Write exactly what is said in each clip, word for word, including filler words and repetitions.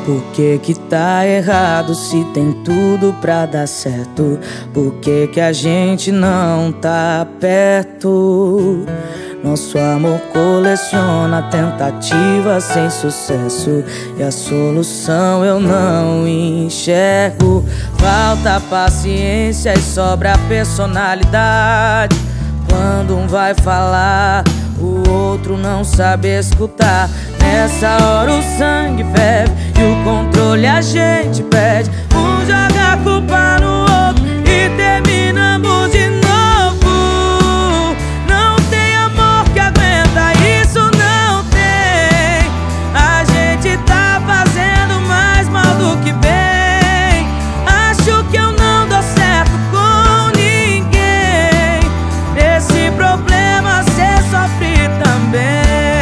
Por que que tá errado se tem tudo pra dar certo? Por que que a gente não tá perto? Nosso amor coleciona tentativas sem sucesso, e a solução eu não enxergo. Falta paciência e sobra personalidade. Quando um vai falar, o outro não sabe escutar. Nessa hora o sangue ferve e o controle a gente perde. Um joga a culpa no outro e terminamos de novo. Não tem amor que aguenta isso, não tem. A gente tá fazendo mais mal do que bem. Acho que eu não dou certo com ninguém. Esse problema cê sofre também.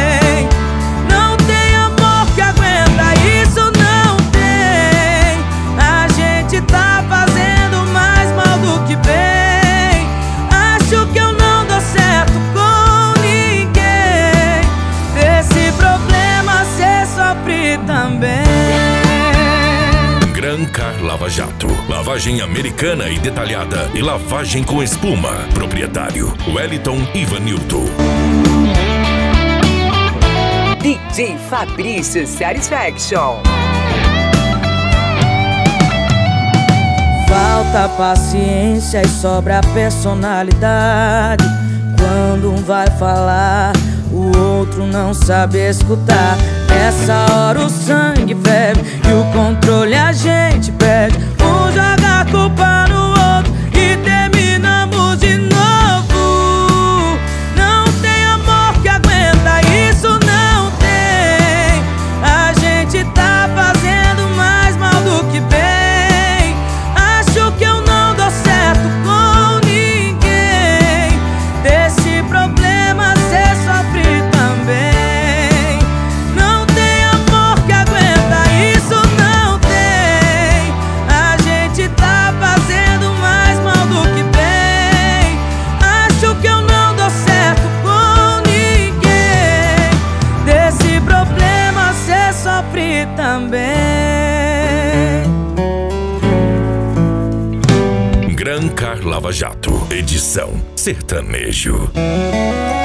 Grancar Lava Jato, lavagem americana e detalhada e lavagem com espuma. Proprietário Wellington Ivanilton. D J Fabrício Satisfaction. Falta paciência e sobra personalidade. Quando um vai falar, o outro não sabe escutar. Nessa hora o sangue ferve e o controle a gente perde. Um joga a culpa no outro e terminamos de novo. Não tem amor que aguenta isso, não tem. A gente tá fazendo mais mal do que bem. Acho que eu não dou certo com ninguém. Desse problema cê sofre também. Também. Grancar Lava Jato, edição sertanejo.